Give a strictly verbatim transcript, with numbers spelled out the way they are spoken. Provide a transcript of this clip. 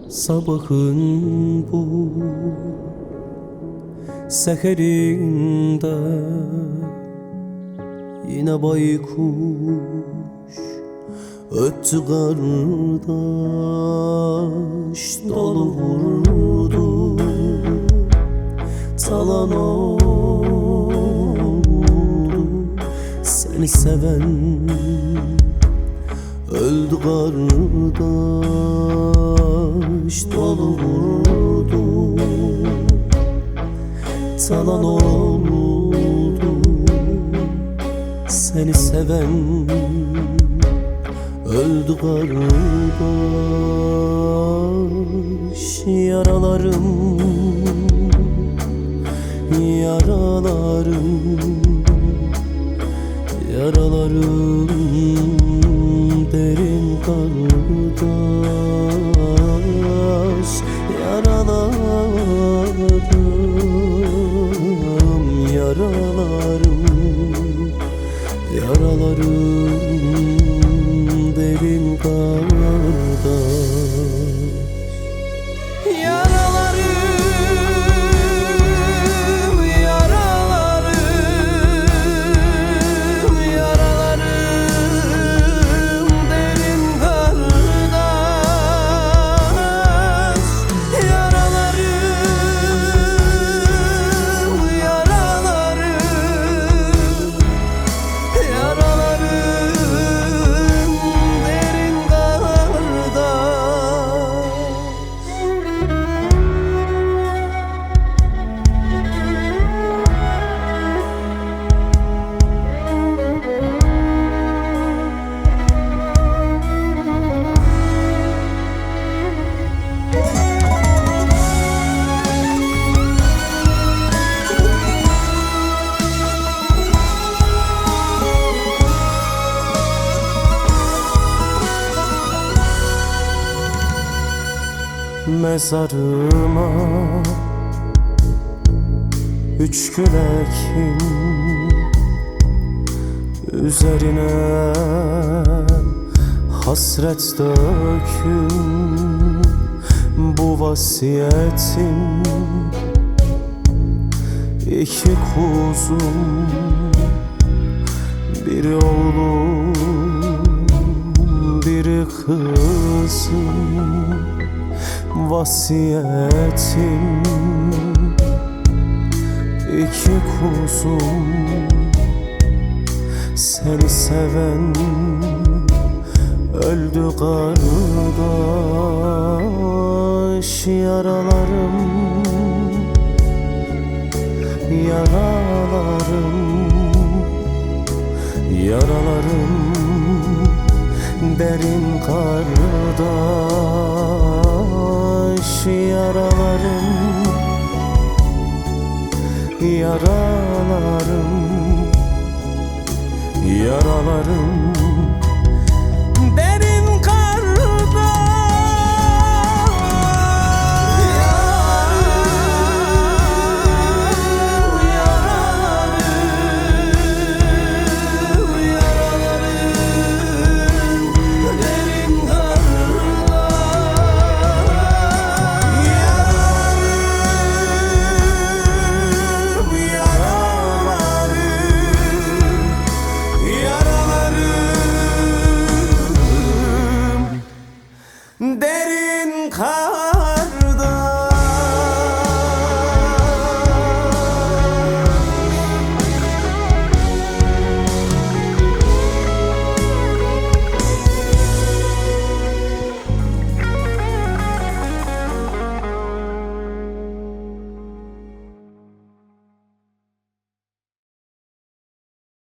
Sabahın bu seherinde yine baykuş öttü kardeş, dolu vurdu talan oldu. Seni seven öldü kardeş, dolu vurdu talan oldu. Seni seven öldü kardeş. Yaralarım, yaralarım, yaralarım derin kardeş. Yaralarım, yaralarım, yaralarım derin kardeş. Mezarıma üç gül ekin, üzerine hasret dökün. Bu vasiyetim iki kuzum, biri oğlum, biri kızım. Vasiyetim iki kuzum, seni seven öldü kardeş. Yaralarım, yaralarım, yaralarım derin kardeş. Yaralarım, yaralarım, yaralarım